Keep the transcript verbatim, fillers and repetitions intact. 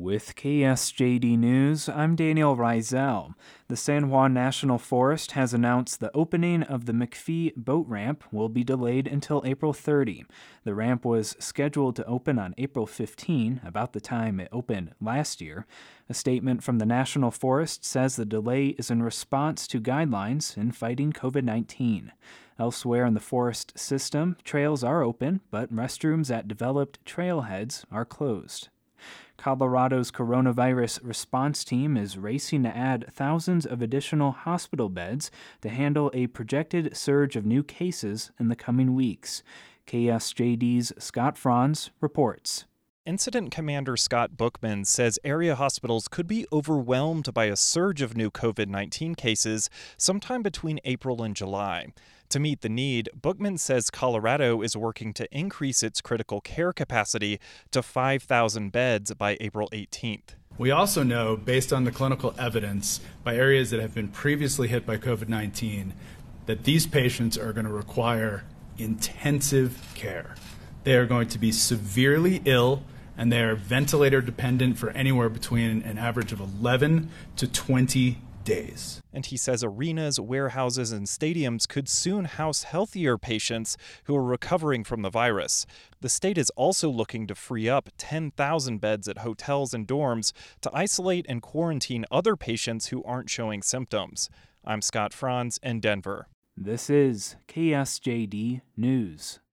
With K S J D News, I'm Daniel Reisel. The San Juan National Forest has announced the opening of the McPhee boat ramp will be delayed until April thirtieth. The ramp was scheduled to open on April fifteenth, about the time it opened last year. A statement from the National Forest says the delay is in response to guidelines in fighting covid nineteen. Elsewhere in the forest system, trails are open, but restrooms at developed trailheads are closed. Colorado's coronavirus response team is racing to add thousands of additional hospital beds to handle a projected surge of new cases in the coming weeks. K S J D's Scott Franz reports. Incident Commander Scott Bookman says area hospitals could be overwhelmed by a surge of new covid nineteen cases sometime between April and July. To meet the need, Bookman says Colorado is working to increase its critical care capacity to five thousand beds by April eighteenth. We also know, based on the clinical evidence by areas that have been previously hit by covid nineteen, that these patients are going to require intensive care. They are going to be severely ill, and they are ventilator dependent for anywhere between an average of eleven to twenty days. And he says arenas, warehouses, and stadiums could soon house healthier patients who are recovering from the virus. The state is also looking to free up ten thousand beds at hotels and dorms to isolate and quarantine other patients who aren't showing symptoms. I'm Scott Franz in Denver. This is K S J D News.